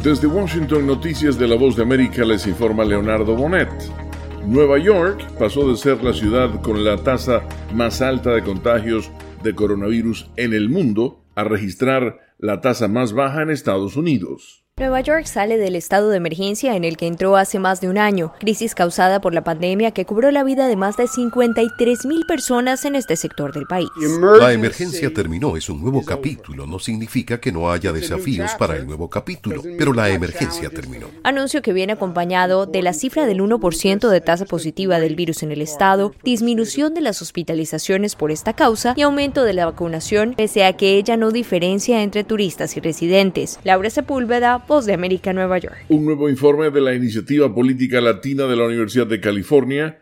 Desde Washington, Noticias de La Voz de América, les informa Leonardo Bonet. Nueva York pasó de ser la ciudad con la tasa más alta de contagios de coronavirus en el mundo a registrar la tasa más baja en Estados Unidos. Nueva York sale del estado de emergencia en el que entró hace más de un año, crisis causada por la pandemia que cobró la vida de más de 53,000 personas en este sector del país. La emergencia terminó, es un nuevo capítulo, no significa que no haya desafíos para el nuevo capítulo, pero la emergencia terminó. Anuncio que viene acompañado de la cifra del 1% de tasa positiva del virus en el estado, disminución de las hospitalizaciones por esta causa y aumento de la vacunación, pese a que ella no diferencia entre turistas y residentes. Laura Sepúlveda, Voz de América, Nueva York. Un nuevo informe de la Iniciativa Política Latina de la Universidad de California,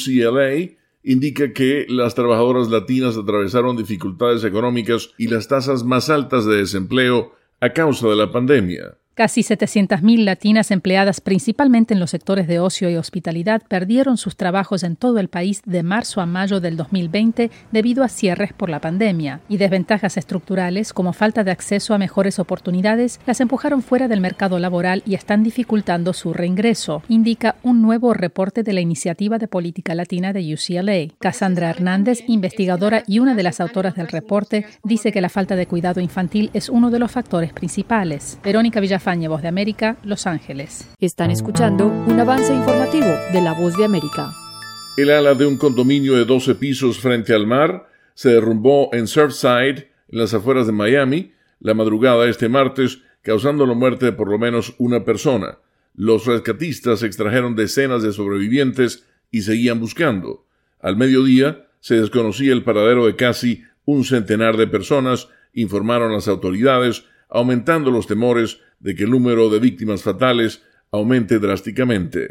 UCLA, indica que las trabajadoras latinas atravesaron dificultades económicas y las tasas más altas de desempleo a causa de la pandemia. Casi 700,000 latinas empleadas principalmente en los sectores de ocio y hospitalidad perdieron sus trabajos en todo el país de marzo a mayo del 2020 debido a cierres por la pandemia, y desventajas estructurales como falta de acceso a mejores oportunidades las empujaron fuera del mercado laboral y están dificultando su reingreso, indica un nuevo reporte de la Iniciativa de Política Latina de UCLA. Cassandra Hernández, investigadora y una de las autoras del reporte, dice que la falta de cuidado infantil es uno de los factores principales. Verónica Villafañe, Voz de América, Los Ángeles. Están escuchando un avance informativo de La Voz de América. El ala de un condominio de 12 pisos frente al mar se derrumbó en Surfside, en las afueras de Miami, la madrugada de este martes, causando la muerte de por lo menos una persona. Los rescatistas extrajeron decenas de sobrevivientes y seguían buscando. Al mediodía se desconocía el paradero de casi un centenar de personas, informaron las autoridades, aumentando los temores de que el número de víctimas fatales aumente drásticamente.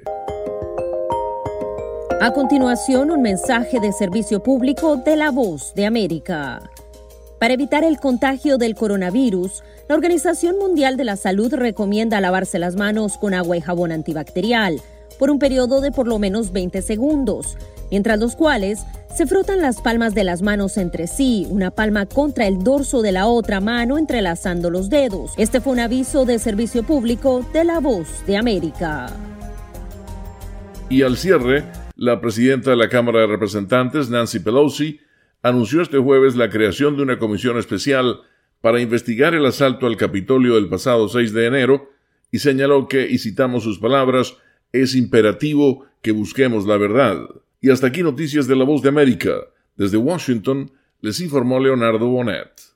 A continuación, un mensaje de servicio público de La Voz de América. Para evitar el contagio del coronavirus, la Organización Mundial de la Salud recomienda lavarse las manos con agua y jabón antibacterial por un periodo de por lo menos 20 segundos, mientras los cuales se frotan las palmas de las manos entre sí, una palma contra el dorso de la otra mano entrelazando los dedos. Este fue un aviso de servicio público de La Voz de América. Y al cierre, la presidenta de la Cámara de Representantes, Nancy Pelosi, anunció este jueves la creación de una comisión especial para investigar el asalto al Capitolio del pasado 6 de enero y señaló que, y citamos sus palabras, es imperativo que busquemos la verdad. Y hasta aquí Noticias de La Voz de América. Desde Washington, les informó Leonardo Bonet.